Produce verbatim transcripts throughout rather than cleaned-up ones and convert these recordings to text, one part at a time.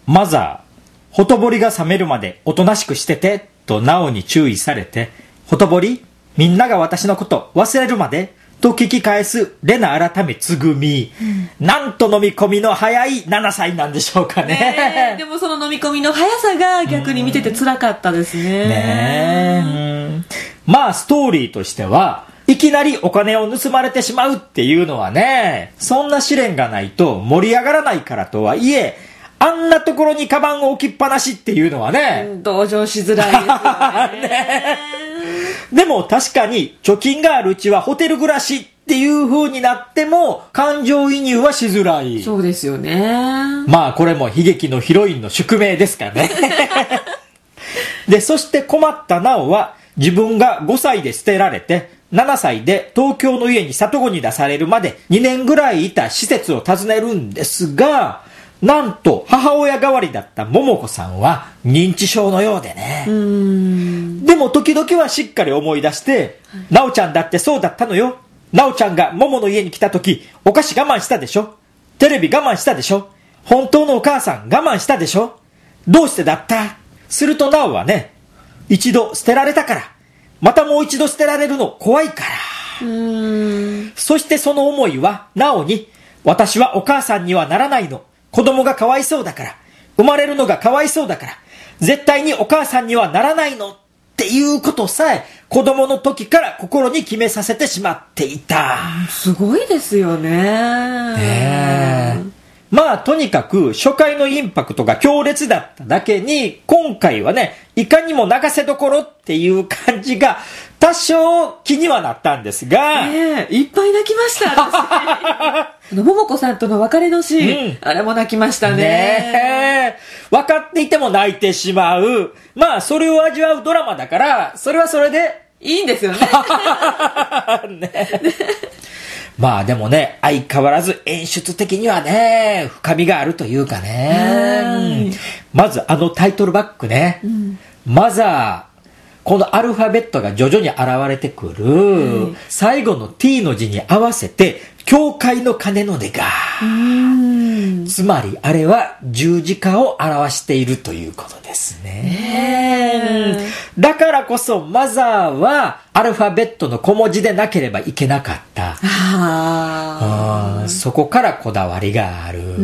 マザー、ほとぼりが冷めるまでおとなしくしてて、とナオに注意されて、ほとぼり、みんなが私のこと忘れるまでと聞き返すレナ改めつぐみ、うん、なんと飲み込みの早いななさいなんでしょうか ね, ねでもその飲み込みの速さが逆に見てて辛かったです ね, ねうんまあストーリーとしてはいきなりお金を盗まれてしまうっていうのはね、そんな試練がないと盛り上がらないからとはいえ、あんなところにカバンを置きっぱなしっていうのはね、 うん、同情しづらいですよ ね, ねでも確かに貯金があるうちはホテル暮らしっていう風になっても感情移入はしづらい。 そうですよね。 まあこれも悲劇のヒロインの宿命ですからねでそして困ったナオは自分がごさいで捨てられてななさいで東京の家に里子に出されるまでにねんぐらいいた施設を訪ねるんですが、なんと母親代わりだった桃子さんは認知症のようでね。 うーんでも時々はしっかり思い出して、はい、なおちゃんだってそうだったのよ。なおちゃんが桃の家に来た時お菓子我慢したでしょ。テレビ我慢したでしょ。本当のお母さん我慢したでしょ。どうしてだった。するとなおはね、一度捨てられたからまたもう一度捨てられるの怖いから。 うーんそしてその思いはなおに、私はお母さんにはならないの。子供がかわいそうだから、生まれるのがかわいそうだから、絶対にお母さんにはならないのっていうことさえ子供の時から心に決めさせてしまっていた。 すごいですよね。 ねえ。まあとにかく初回のインパクトが強烈だっただけに、今回はね、いかにも泣かせどころっていう感じが多少気にはなったんですが、 ねえ、いっぱい泣きました私あの桃子さんとの別れのシーン、うん、あれも泣きましたね。 ねえ、分かっていても泣いてしまう。まあそれを味わうドラマだからそれはそれでいいんですよねねまあでもね、相変わらず演出的にはね、深みがあるというかね。まずあのタイトルバックね、うん、マザー、このアルファベットが徐々に現れてくる、うん、最後の T の字に合わせて教会の鐘の音が、うん、つまりあれは十字架を表しているということですね。だからこそマザーはアルファベットの小文字でなければいけなかった。ああ、そこからこだわりがある。うん、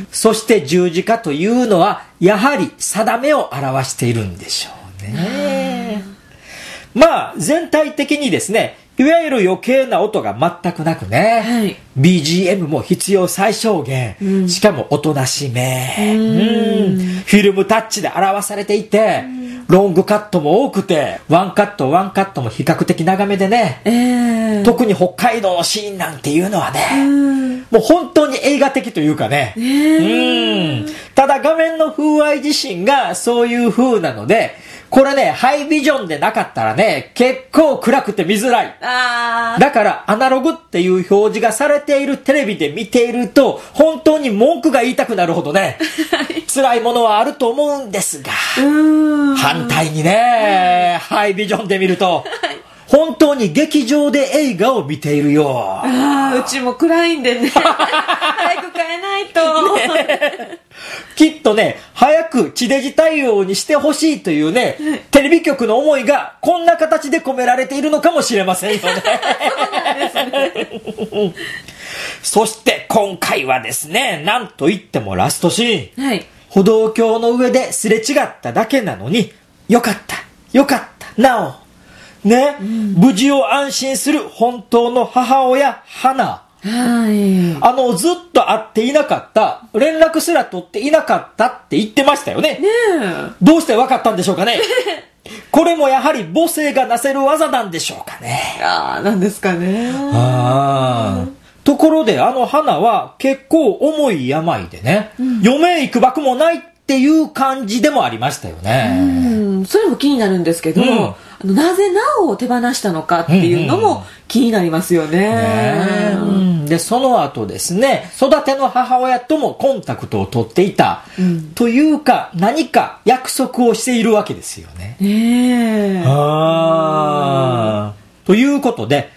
そして十字架というのはやはり定めを表しているんでしょうね。まあ全体的にですね、いわゆる余計な音が全くなくね、はい、ビージーエム も必要最小限、うん、しかもおとなしめ、うんうん、フィルムタッチで表されていて、うん、ロングカットも多くてワンカットワンカットも比較的長めでね、えー、特に北海道のシーンなんていうのはね、うん、もう本当に映画的というかね、えー、うん、ただ画面の風合い自身がそういう風なので、これね、ハイビジョンでなかったらね、結構暗くて見づらい。あ、だからアナログっていう表示がされているテレビで見ていると本当に文句が言いたくなるほどね辛いものはあると思うんですが、うーん、反対にね、ハイビジョンで見ると本当に劇場で映画を見ているよ。 あ、うちも暗いんでね早く変えないと、ね、 きっとね、早く地デジ対応にしてほしいというね、テレビ局の思いがこんな形で込められているのかもしれませんよねそうなんですねそして今回はですね、なんといってもラストシーン、はい、歩道橋の上ですれ違っただけなのに、よかったよかったなおね、うん、無事を安心する本当の母親花、はい、あのずっと会っていなかった、連絡すら取っていなかったって言ってましたよ ね, ねどうして分かったんでしょうかねこれもやはり母性がなせる技なんでしょうかね。 あ、なんですかね。 あ、ところであの花は結構重い病でね、うん、余命いくばくもないっていう感じでもありましたよね。 うん、それも気になるんですけど、うん、あのなぜなおを手放したのかっていうのも気になりますよね。 ね、うん、でその後ですね、育ての母親ともコンタクトを取っていた、うん、というか何か約束をしているわけですよね。ね、あ、ということで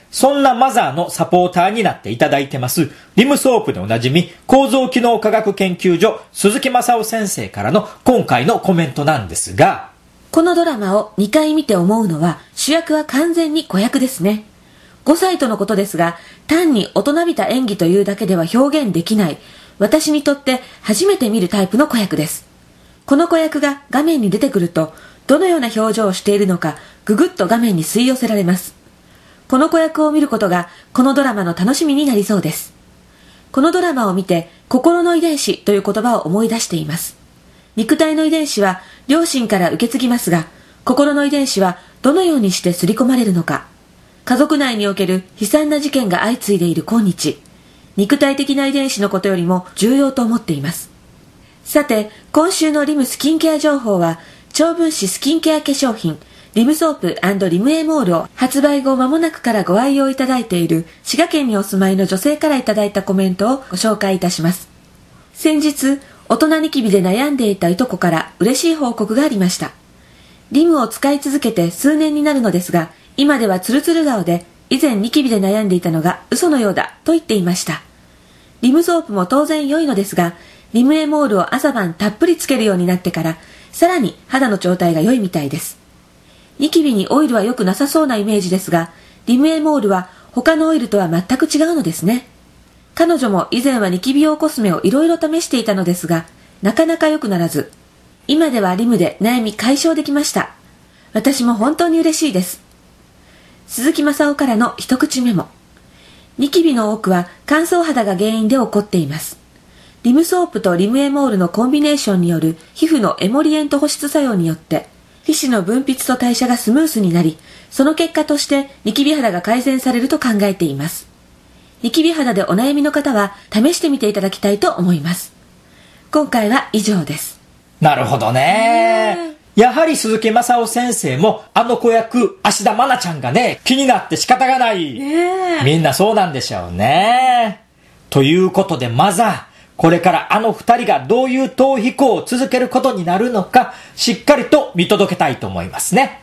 そんなマザーのサポーターになっていただいてます、リムソープでおなじみ、構造機能科学研究所、鈴木正夫先生からの今回のコメントなんですが、 このドラマをにかい見て思うのは、主役は完全に子役ですね。ごさいとのことですが、単に大人びた演技というだけでは表現できない、私にとって初めて見るタイプの子役です。この子役が画面に出てくると、どのような表情をしているのか、ぐぐっと画面に吸い寄せられます。この子役を見ることが、このドラマの楽しみになりそうです。このドラマを見て、心の遺伝子という言葉を思い出しています。肉体の遺伝子は両親から受け継ぎますが、心の遺伝子はどのようにして刷り込まれるのか。家族内における悲惨な事件が相次いでいる今日、肉体的な遺伝子のことよりも重要と思っています。さて、今週のリムスキンケア情報は、長分子スキンケア化粧品、リムソープ&リムエモールを発売後間もなくからご愛用いただいている滋賀県にお住まいの女性からいただいたコメントをご紹介いたします。先日、大人ニキビで悩んでいたいとこから嬉しい報告がありました。リムを使い続けて数年になるのですが、今ではツルツル顔で、以前ニキビで悩んでいたのが嘘のようだと言っていました。リムソープも当然良いのですが、リムエモールを朝晩たっぷりつけるようになってから、さらに肌の状態が良いみたいです。ニキビにオイルは良くなさそうなイメージですが、リムエモールは他のオイルとは全く違うのですね。彼女も以前はニキビ用コスメをいろいろ試していたのですが、なかなか良くならず、今ではリムで悩み解消できました。私も本当に嬉しいです。鈴木正夫からの一口メモ。ニキビの多くは乾燥肌が原因で起こっています。リムソープとリムエモールのコンビネーションによる皮膚のエモリエント保湿作用によって、皮脂の分泌と代謝がスムースになり、その結果としてニキビ肌が改善されると考えています。ニキビ肌でお悩みの方は試してみていただきたいと思います。今回は以上です。 なるほどね。やはり鈴木正夫先生もあの子役芦田愛菜ちゃんがね、気になって仕方がない、ね、みんなそうなんでしょうね。ということでマザー、これからあの二人がどういう逃避行を続けることになるのか、しっかりと見届けたいと思いますね。